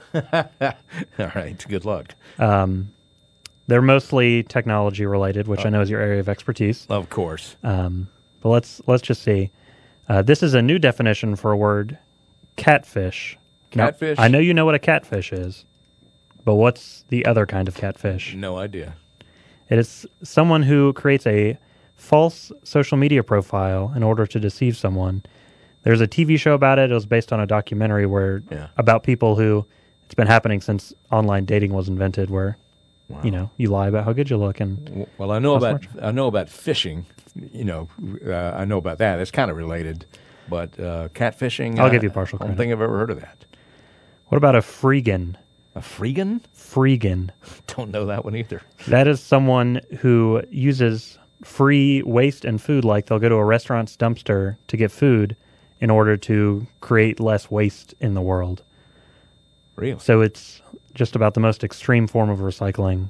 All right. Good luck. Um, they're mostly technology related, which oh. I know is your area of expertise. Of course. Um, but let's let's just see. Uh, this is a new definition for a word, catfish. Catfish? Now, I know you know what a catfish is. But what's the other kind of catfish? No idea. It is someone who creates a false social media profile in order to deceive someone. There's a T V show about it. It was based on a documentary where yeah. about people who, it's been happening since online dating was invented, where wow. you know you lie about how good you look. And well, I know about I know about fishing. You know, uh, I know about that. It's kind of related, but uh, catfishing. I'll uh, give you partial credit. I don't think I've ever heard of that. What about a freegan? A freegan? Freegan. Don't know that one either. That is someone who uses free waste and food, like they'll go to a restaurant's dumpster to get food in order to create less waste in the world. Really? So it's just about the most extreme form of recycling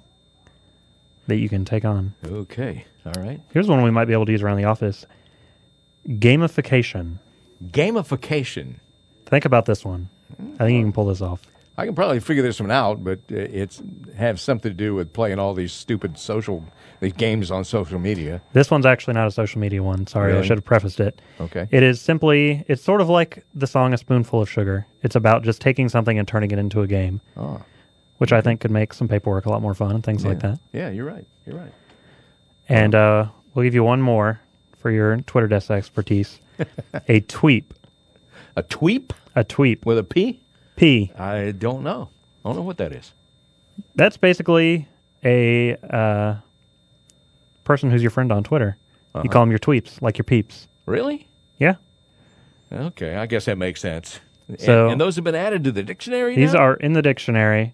that you can take on. Okay. All right. Here's one we might be able to use around the office. Gamification. Gamification. Think about this one. I think you can pull this off. I can probably figure this one out, but it's have something to do with playing all these stupid social these games on social media. This one's actually not a social media one. Sorry, really? I should have prefaced it. Okay. It is simply, it's sort of like the song A Spoonful of Sugar. It's about just taking something and turning it into a game, oh. which okay. I think could make some paperwork a lot more fun and things yeah. like that. Yeah, you're right. You're right. And uh, we'll give you one more for your Twitter desk expertise. A tweep. A tweep? A tweep. With a P? P. I don't know. I don't know what that is. That's basically a uh, person who's your friend on Twitter. Uh-huh. You call them your tweeps, like your peeps. Really? Yeah. Okay, I guess that makes sense. So, and, and those have been added to the dictionary These now? are in the dictionary.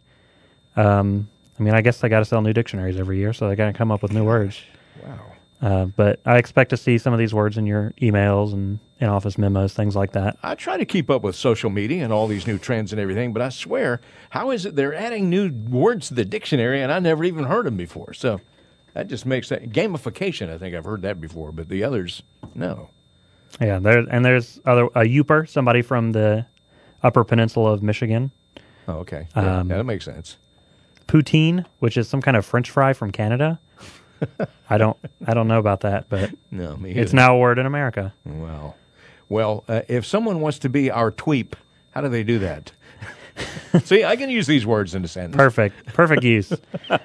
Um, I mean, I guess they got to sell new dictionaries every year, so they got to come up with new words. Wow. Uh, but I expect to see some of these words in your emails and in office memos, things like that. I try to keep up with social media and all these new trends and everything, but I swear, how is it they're adding new words to the dictionary and I never even heard them before? So that just makes that gamification. I think I've heard that before, but the others, no. Yeah, there and there's other a Youper, somebody from the Upper Peninsula of Michigan. Oh, okay, yeah, um, yeah, that makes sense. Poutine, which is some kind of French fry from Canada. I don't, I don't know about that, but no, me it's either. now a word in America. Wow. Well, uh, if someone wants to be our tweep, how do they do that? See, I can use these words in a sentence. Perfect, perfect use.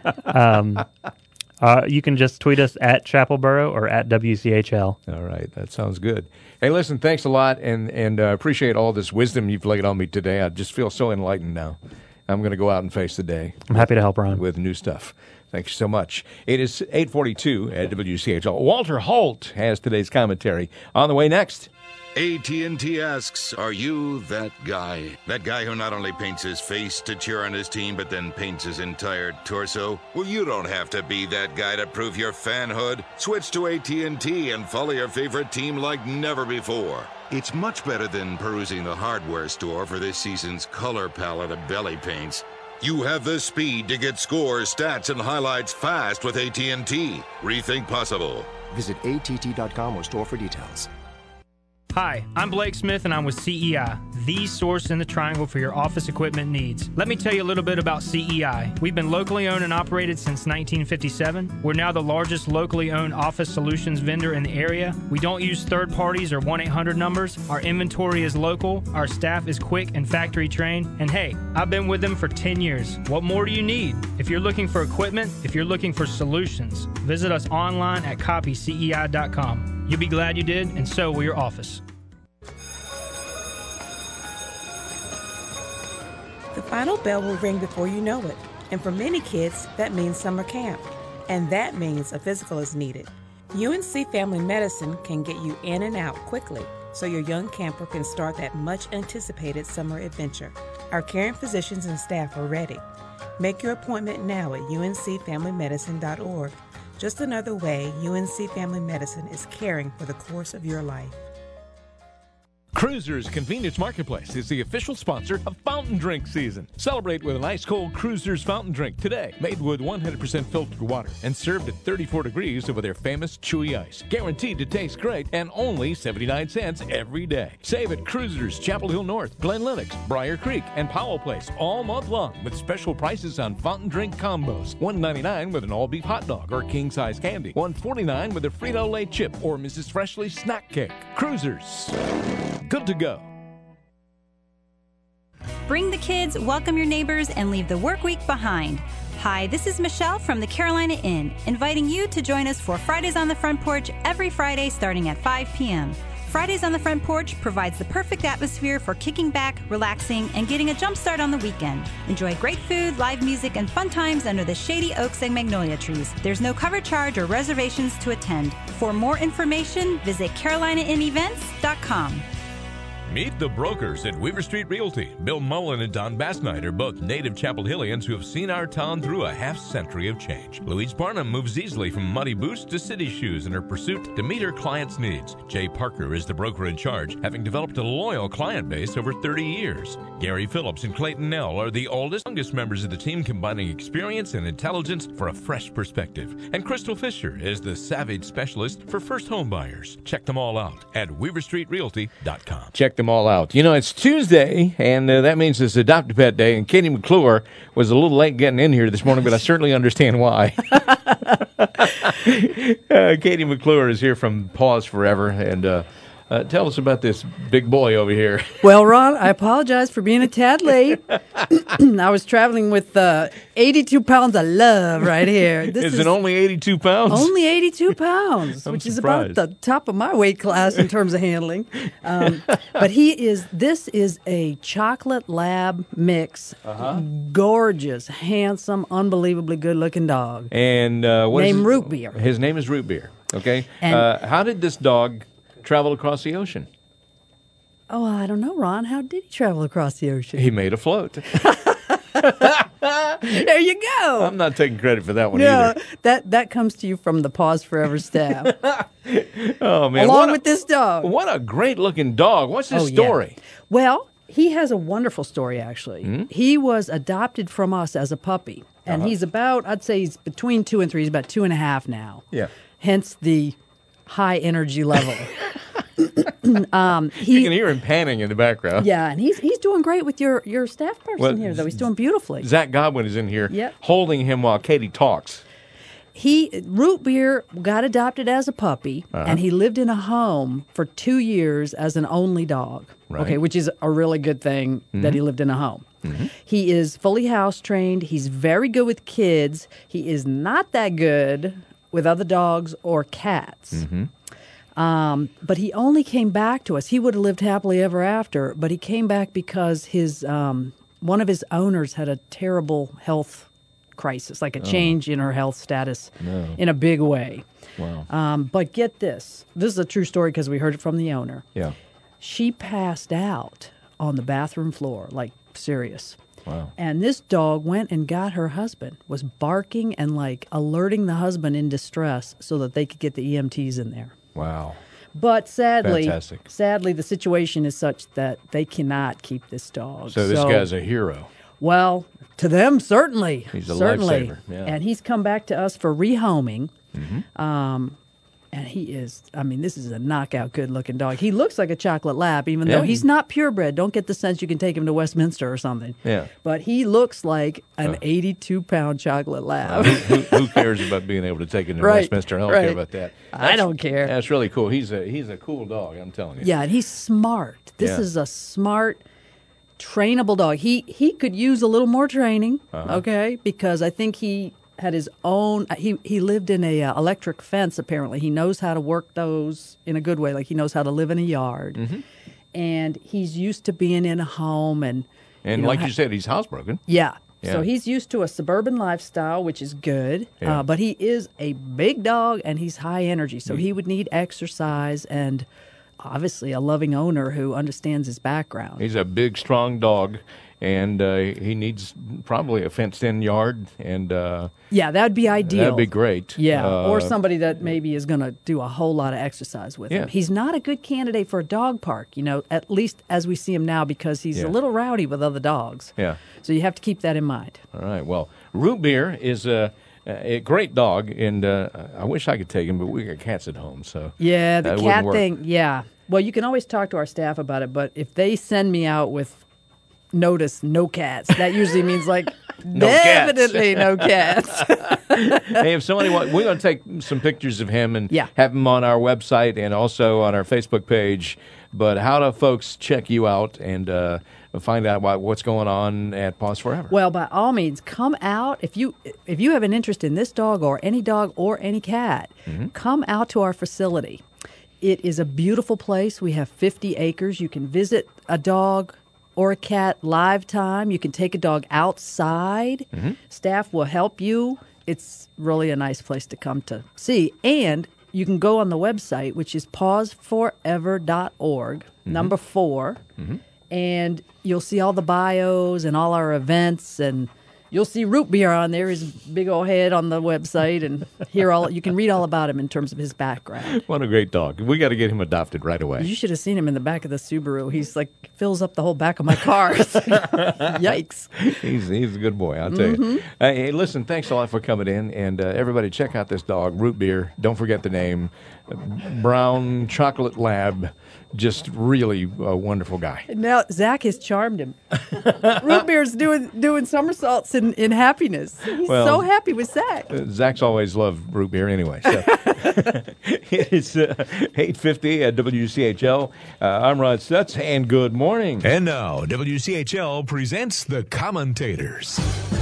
Um, uh, you can just tweet us at Chapelboro or at W C H L. All right, that sounds good. Hey, listen, thanks a lot, and and uh, appreciate all this wisdom you've laid on me today. I just feel so enlightened now. I'm going to go out and face the day. I'm happy to help, Ron. With new stuff. Thank you so much. It is eight forty-two at W C H L. Walter Holt has today's commentary. On the way next. A T and T asks, are you that guy? That guy who not only paints his face to cheer on his team, but then paints his entire torso? Well, you don't have to be that guy to prove your fanhood. Switch to A T and T and follow your favorite team like never before. It's much better than perusing the hardware store for this season's color palette of belly paints. You have the speed to get scores, stats, and highlights fast with A T and T. Rethink possible. Visit A T T dot com or store for details. Hi, I'm Blake Smith and I'm with C E I, the source in the Triangle for your office equipment needs. Let me tell you a little bit about C E I. We've been locally owned and operated since nineteen fifty-seven. We're now the largest locally owned office solutions vendor in the area. We don't use third parties or one eight hundred numbers. Our inventory is local, our staff is quick and factory trained, and hey, I've been with them for ten years. What more do you need? If you're looking for equipment, if you're looking for solutions, visit us online at copy C E I dot com. You'll be glad you did, and so will your office. The final bell will ring before you know it. And for many kids, that means summer camp. And that means a physical is needed. U N C Family Medicine can get you in and out quickly, so your young camper can start that much-anticipated summer adventure. Our caring physicians and staff are ready. Make your appointment now at U N C family medicine dot org. Just another way U N C Family Medicine is caring for the course of your life. Cruisers Convenience Marketplace is the official sponsor of fountain drink season. Celebrate with an ice-cold Cruisers fountain drink today, made with one hundred percent filtered water and served at thirty-four degrees over their famous chewy ice. Guaranteed to taste great and only seventy-nine cents every day. Save at Cruisers, Chapel Hill North, Glen Lennox, Briar Creek, and Powell Place all month long with special prices on fountain drink combos. one ninety-nine with an all-beef hot dog or king-size candy. one forty-nine with a Frito-Lay chip or Missus Freshly snack cake. Cruisers. Good to go. Bring the kids, welcome your neighbors, and leave the work week behind. Hi, this is Michelle from the Carolina Inn, inviting you to join us for Fridays on the Front Porch every Friday starting at five p.m. Fridays on the Front Porch provides the perfect atmosphere for kicking back, relaxing, and getting a jump start on the weekend. Enjoy great food, live music, and fun times under the shady oaks and magnolia trees. There's no cover charge or reservations to attend. For more information, visit carolina inn events dot com. Meet the brokers at Weaver Street Realty. Bill Mullen and Don Bassnight are both native Chapel Hillians who have seen our town through a half century of change. Louise Barnum moves easily from muddy boots to city shoes in her pursuit to meet her clients' needs. Jay Parker is the broker in charge, having developed a loyal client base over thirty years. Gary Phillips and Clayton Nell are the oldest, youngest members of the team, combining experience and intelligence for a fresh perspective. And Crystal Fisher is the savage specialist for first home buyers. Check them all out at weaver street realty dot com. Check them all out. You know, it's Tuesday, and uh, that means it's Adopt a Pet Day, and Katie McClure was a little late getting in here this morning, but I certainly understand why. uh, Katie McClure is here from Paws Forever, and uh, uh, tell us about this big boy over here. Well, Ron, I apologize for being a tad late. I was traveling with uh, eighty-two pounds of love right here. This is, is it only eighty-two pounds? Only eighty-two pounds, which surprised. is about the top of my weight class in terms of handling. Um, but he is, this is a chocolate lab mix. Uh-huh. Gorgeous, handsome, unbelievably good-looking dog. And uh, what named is Root Beer. His name is Root Beer, okay? And, uh, how did this dog travel across the ocean? Oh, I don't know, Ron. How did he travel across the ocean? He made a float. There you go. I'm not taking credit for that one no, either. that that comes to you from the Paws Forever staff. Oh man! Along a, with this dog. What a great looking dog! What's his oh, story? Yeah. Well, he has a wonderful story actually. Mm-hmm. He was adopted from us as a puppy, and uh-huh. he's about I'd say he's between two and three. He's about two and a half now. Yeah. Hence the high energy level. um, he, you can hear him panning in the background. Yeah, and he's he's doing great with your, your staff person well, here, though. He's doing beautifully. Zach Godwin is in here yep. holding him while Katie talks. He Root Beer got adopted as a puppy, uh-huh. and he lived in a home for two years as an only dog. Right. Okay, which is a really good thing mm-hmm. that he lived in a home. Mm-hmm. He is fully house trained. He's very good with kids. He is not that good with other dogs or cats. Mm-hmm. Um, but he only came back to us. He would have lived happily ever after, but he came back because his um, one of his owners had a terrible health crisis, like a oh. change in her health status no. in a big way. Wow. Um, but get this. This is a true story because we heard it from the owner. Yeah. She passed out on the bathroom floor, like serious. Wow. And this dog went and got her husband, was barking and like alerting the husband in distress so that they could get the E M Ts in there. Wow. But sadly, Fantastic. sadly, the situation is such that they cannot keep this dog. So this so, guy's a hero. Well, to them, certainly. He's a certainly. lifesaver. Yeah. And he's come back to us for rehoming. Mm-hmm. Um, And he is, I mean, this is a knockout good-looking dog. He looks like a chocolate lab, even Yeah. though he's not purebred. Don't get the sense you can take him to Westminster or something. Yeah. But he looks like an Uh. eighty-two pound chocolate Uh, lab. who, who, who cares about being able to take him to Right, Westminster? I don't right. care about that. I don't care. That's really cool. He's a he's a cool dog, I'm telling you. Yeah, and he's smart. This Yeah. is a smart, trainable dog. He he could use a little more training, Uh-huh. okay? Because I think he had his own. He he lived in a uh, electric fence. Apparently, he knows how to work those in a good way. Like he knows how to live in a yard, Mm-hmm. and he's used to being in a home. And And you know, like ha- you said, he's housebroken. yeah. Yeah. So he's used to a suburban lifestyle, which is good. Yeah. Uh, but he is a big dog, and he's high energy. So he would need exercise and obviously a loving owner who understands his background. He's a big, strong dog, and uh, he needs probably a fenced-in yard. And uh, Yeah, that'd be ideal. that'd be great. Yeah, Uh, or somebody that maybe is going to do a whole lot of exercise with Yeah. him. He's not a good candidate for a dog park, you know, at least as we see him now, because he's Yeah. a little rowdy with other dogs. Yeah. So you have to keep that in mind. All right. Well, Root Beer is a, a great dog, and uh, I wish I could take him, but we got cats at home, so Yeah, the that wouldn't cat work. thing, yeah. Well, you can always talk to our staff about it, but if they send me out with notice no cats, that usually means like No cats. definitely no cats. Hey, if somebody wants, we're going to take some pictures of him and Yeah. have him on our website and also on our Facebook page. But how do folks check you out and uh, find out what, what's going on at Paws Forever? Well, by all means, come out. If you if you have an interest in this dog or any dog or any cat, Mhm. come out to our facility. It is a beautiful place. We have fifty acres. You can visit a dog or a cat live time. You can take a dog outside. Mhm. Staff will help you. It's really a nice place to come to see. And you can go on the website, which is paws forever dot org, number four, Mhm. and you'll see all the bios and all our events, and you'll see Root Beer on there, his big old head on the website, and hear all. You can read all about him in terms of his background. What a great dog. We got to get him adopted right away. You should have seen him in the back of the Subaru. He's like fills up the whole back of my car. Yikes! He's he's a good boy, I'll tell you. Mhm. Hey, hey, listen, thanks a lot for coming in, and uh, everybody check out this dog, Root Beer. Don't forget the name, Brown Chocolate Lab. Just really a wonderful guy. Now Zach has charmed him. Root Beer's doing doing somersaults in, in happiness. He's Well, so happy with Zach. Uh, Zach's always loved root beer anyway. So. It's uh, eight fifty at W C H L. Uh, I'm Rod Stutz, and good morning. And now, W C H L presents The Commentators.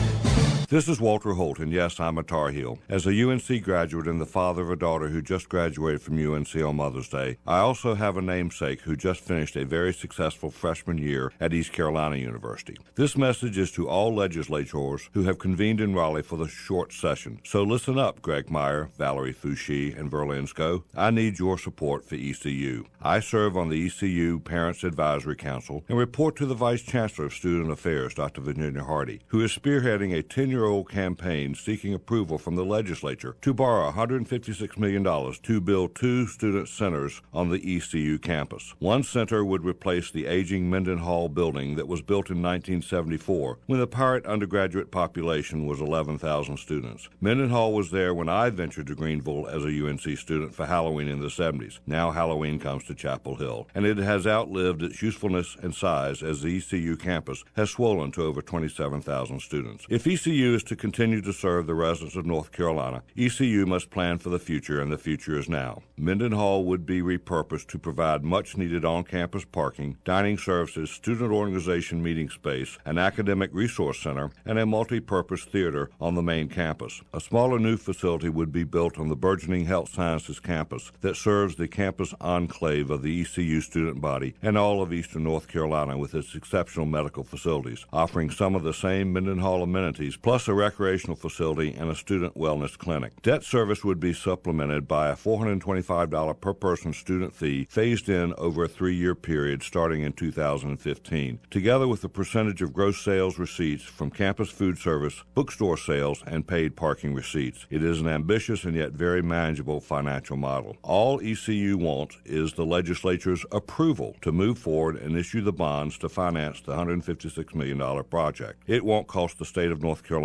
This is Walter Holt, and yes, I'm a Tar Heel. As a U N C graduate and the father of a daughter who just graduated from U N C on Mother's Day, I also have a namesake who just finished a very successful freshman year at East Carolina University. This message is to all legislators who have convened in Raleigh for the short session. So listen up, Greg Meyer, Valerie Fouché, and Verlinsko. I need your support for E C U. I serve on the E C U Parents Advisory Council and report to the Vice Chancellor of Student Affairs, Doctor Virginia Hardy, who is spearheading a ten-year-old campaign seeking approval from the legislature to borrow one hundred fifty-six million dollars to build two student centers on the E C U campus. One center would replace the aging Mendenhall building that was built in nineteen seventy-four when the pirate undergraduate population was eleven thousand students. Mendenhall was there when I ventured to Greenville as a U N C student for Halloween in the seventies. Now Halloween comes to Chapel Hill, and it has outlived its usefulness and size as the E C U campus has swollen to over twenty-seven thousand students. If E C U is to continue to serve the residents of North Carolina, E C U must plan for the future, and the future is now. Mendenhall would be repurposed to provide much-needed on-campus parking, dining services, student organization meeting space, an academic resource center, and a multi-purpose theater on the main campus. A smaller new facility would be built on the burgeoning health sciences campus that serves the campus enclave of the E C U student body and all of eastern North Carolina with its exceptional medical facilities, offering some of the same Mendenhall amenities, plus a recreational facility and a student wellness clinic. Debt service would be supplemented by a four hundred twenty-five dollars per person student fee phased in over a three-year period starting in two thousand fifteen, together with a percentage of gross sales receipts from campus food service, bookstore sales, and paid parking receipts. It is an ambitious and yet very manageable financial model. All E C U wants is the legislature's approval to move forward and issue the bonds to finance the one hundred fifty-six million dollars project. It won't cost the state of North Carolina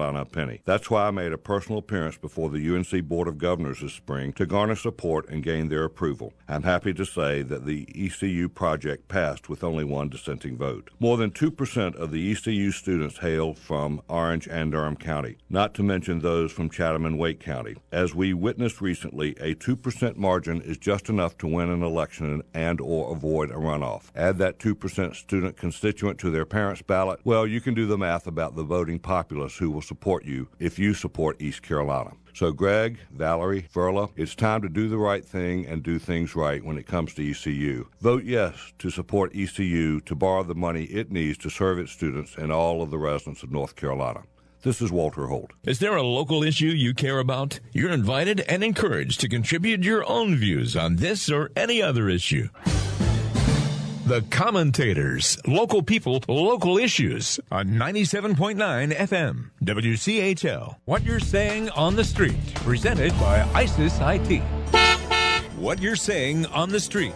Carolina a penny. That's why I made a personal appearance before the U N C Board of Governors this spring to garner support and gain their approval. I'm happy to say that the E C U project passed with only one dissenting vote. More than two percent of the E C U students hail from Orange and Durham County, not to mention those from Chatham and Wake County. As we witnessed recently, a two percent margin is just enough to win an election and or avoid a runoff. Add that two percent student constituent to their parents' ballot, well, you can do the math about the voting populace who will support you if you support East Carolina. So Greg, Valerie, Verla, it's time to do the right thing and do things right when it comes to E C U. Vote yes to support E C U to borrow the money it needs to serve its students and all of the residents of North Carolina. This is Walter Holt. Is there a local issue you care about? You're invited and encouraged to contribute your own views on this or any other issue. The Commentators, local people, local issues on ninety-seven point nine F M, W C H L. What You're Saying on the Street, presented by ISIS I T. What You're Saying on the Street.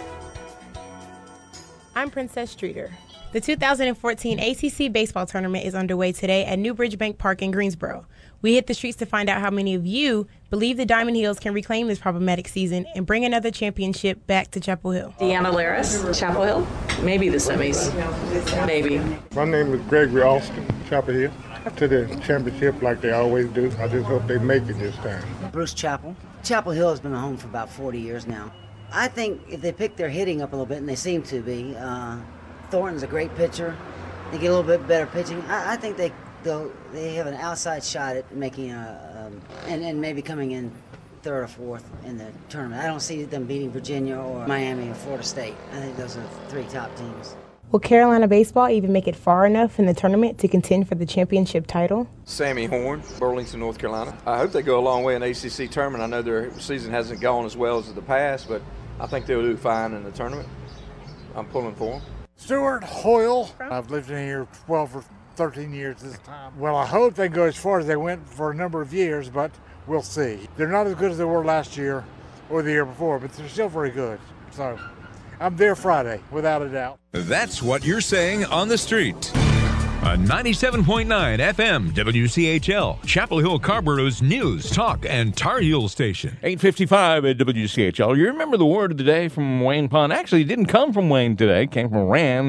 I'm Princess Streeter. The two thousand fourteen A C C baseball tournament is underway today at Newbridge Bank Park in Greensboro. We hit the streets to find out how many of you believe the Diamond Heels can reclaim this problematic season and bring another championship back to Chapel Hill. Deanna Laris, Chapel Hill. Maybe the semis. Maybe. My name is Gregory Austin, Chapel Hill. To the championship like they always do. I just hope they make it this time. Bruce Chappell. Chapel Hill has been home for about forty years now. I think if they pick their hitting up a little bit, and they seem to be, uh, Thornton's a great pitcher. They get a little bit better pitching. I, I think they they'll, they have an outside shot at making a, um, and, and maybe coming in third or fourth in the tournament. I don't see them beating Virginia or Miami or Florida State. I think those are the three top teams. Will Carolina baseball even make it far enough in the tournament to contend for the championship title? Sammy Horn, Burlington, North Carolina. I hope they go a long way in the A C C tournament. I know their season hasn't gone as well as in the past, but I think they'll do fine in the tournament. I'm pulling for them. Stuart Hoyle. I've lived in here twelve or thirteen years this time. Well, I hope they go as far as they went for a number of years, but we'll see. They're not as good as they were last year or the year before, but they're still very good. So I'm there Friday, without a doubt. That's What You're Saying on the Street. On ninety-seven point nine F M, W C H L, Chapel Hill Carborough's news, talk, and Tar Heel station. eight fifty-five at W C H L. You remember the word of the day from Wayne Pond? Actually, it didn't come from Wayne today. It came from Rand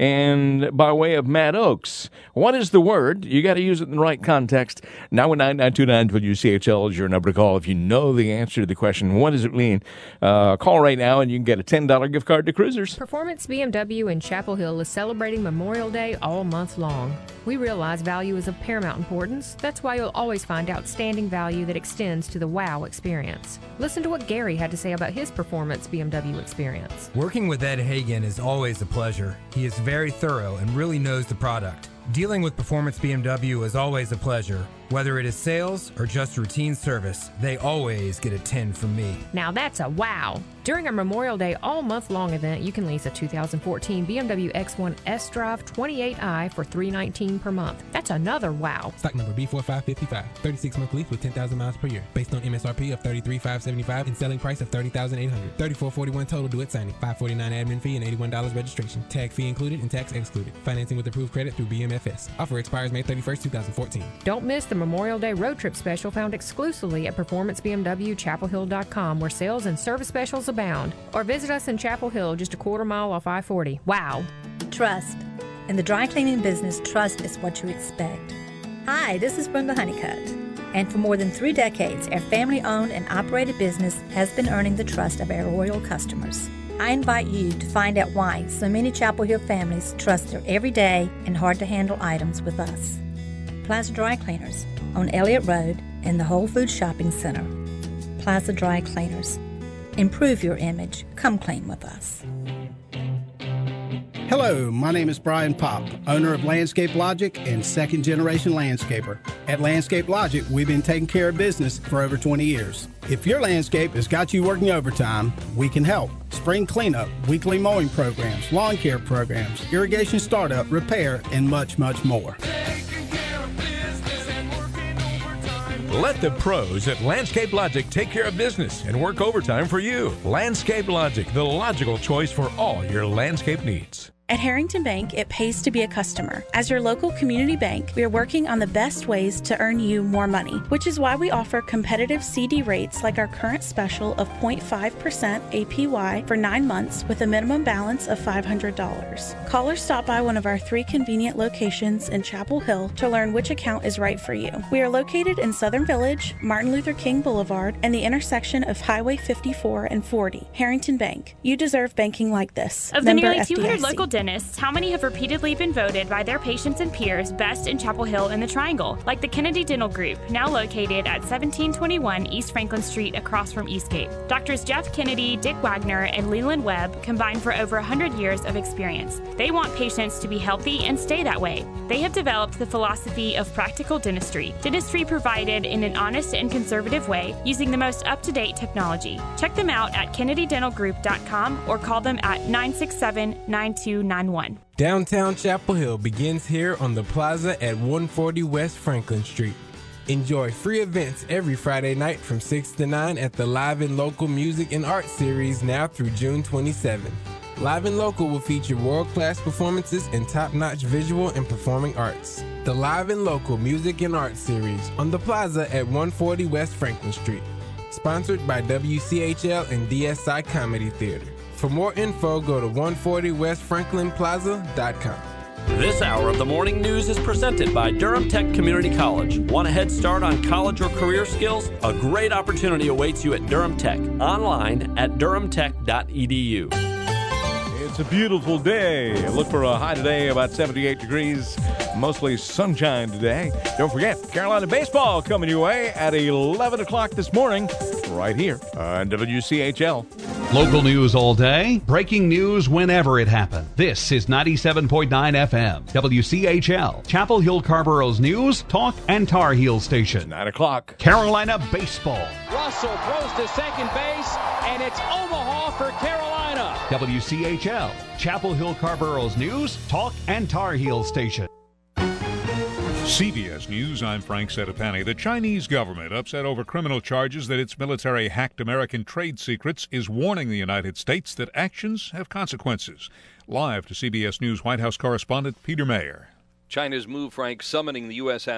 and by way of Matt Oaks. What is the word? You got to use it in the right context. Now at nine nine two nine W C H L is your number to call if you know the answer to the question, what does it mean? Uh, call right now and you can get a ten dollars gift card to Cruisers. Performance B M W in Chapel Hill is celebrating Memorial Day all month long. We realize value is of paramount importance. That's why you'll always find outstanding value that extends to the wow experience. Listen to what Gary had to say about his Performance B M W experience. Working with Ed Hagan is always a pleasure. He is very thorough and really knows the product. Dealing with Performance B M W is always a pleasure. Whether it is sales or just routine service, they always get a ten from me. Now that's a wow. During our Memorial Day all-month-long event, you can lease a two thousand fourteen B M W X one S-Drive twenty-eight i for three hundred nineteen dollars per month. That's another wow. Stock number B four five five five. thirty-six month lease with ten thousand miles per year. Based on M S R P of thirty-three thousand five hundred seventy-five dollars and selling price of thirty thousand eight hundred dollars. thirty-four forty-one total due at signing. five forty-nine admin fee and eighty-one dollars registration. Tag fee included and tax excluded. Financing with approved credit through B M F S. Offer expires May thirty-first, twenty fourteen. Don't miss the Memorial Day road trip special found exclusively at Performance B M W Chapel Hill dot com, where sales and service specials abound. Or visit us in Chapel Hill, just a quarter mile off I forty. Wow. Trust. In the dry cleaning business, trust is what you expect. Hi, this is Brenda Honeycutt. And for more than three decades, our family-owned and operated business has been earning the trust of our loyal customers. I invite you to find out why so many Chapel Hill families trust their everyday and hard-to-handle items with us. Plaza Dry Cleaners on Elliott Road in the Whole Foods Shopping Center. Plaza Dry Cleaners. Improve your image. Come clean with us. Hello, my name is Brian Pop, owner of Landscape Logic and second generation landscaper. At Landscape Logic, we've been taking care of business for over twenty years. If your landscape has got you working overtime, we can help. Spring cleanup, weekly mowing programs, lawn care programs, irrigation startup, repair, and much, much more. Let the pros at Landscape Logic take care of business and work overtime for you. Landscape Logic, the logical choice for all your landscape needs. At Harrington Bank, it pays to be a customer. As your local community bank, we are working on the best ways to earn you more money, which is why we offer competitive C D rates like our current special of zero point five percent A P Y for nine months with a minimum balance of five hundred dollars. Call or stop by one of our three convenient locations in Chapel Hill to learn which account is right for you. We are located in Southern Village, Martin Luther King Boulevard, and the intersection of Highway fifty-four and forty. Harrington Bank. You deserve banking like this. Of the Member nearly two hundred F D I C. local dentists, how many have repeatedly been voted by their patients and peers best in Chapel Hill and the Triangle? Like the Kennedy Dental Group, now located at seventeen twenty-one East Franklin Street across from Eastgate. Doctors Jeff Kennedy, Dick Wagner, and Leland Webb combine for over one hundred years of experience. They want patients to be healthy and stay that way. They have developed the philosophy of practical dentistry. Dentistry provided in an honest and conservative way using the most up-to-date technology. Check them out at kennedy dental group dot com or call them at nine six seven, nine two nine one. Downtown Chapel Hill begins here on the plaza at one forty West Franklin Street. Enjoy free events every Friday night from six to nine at the Live and Local Music and Art Series now through June twenty-seventh. Live and Local will feature world-class performances and top-notch visual and performing arts. The Live and Local Music and Art Series on the plaza at one forty West Franklin Street. Sponsored by W C H L and D S I Comedy Theater. For more info, go to one forty west franklin plaza dot com. This hour of the morning news is presented by Durham Tech Community College. Want a head start on college or career skills? A great opportunity awaits you at Durham Tech. Online at durham tech dot e d u. It's a beautiful day. Look for a high today, about seventy-eight degrees. Mostly sunshine today. Don't forget, Carolina baseball coming your way at eleven o'clock this morning, right here on W C H L. Local news all day, breaking news whenever it happened. This is ninety-seven point nine F M, W C H L, Chapel Hill Carborough's news, talk, and Tar Heel station. Nine o'clock. Carolina baseball. Russell throws to second base, and it's Omaha for Carolina. W C H L, Chapel Hill Carborough's news, talk, and Tar Heel station. C B S News, I'm Frank Sedapani. The Chinese government, upset over criminal charges that its military hacked American trade secrets, is warning the United States that actions have consequences. Live to C B S News White House correspondent Peter Mayer. China's move, Frank, summoning the U S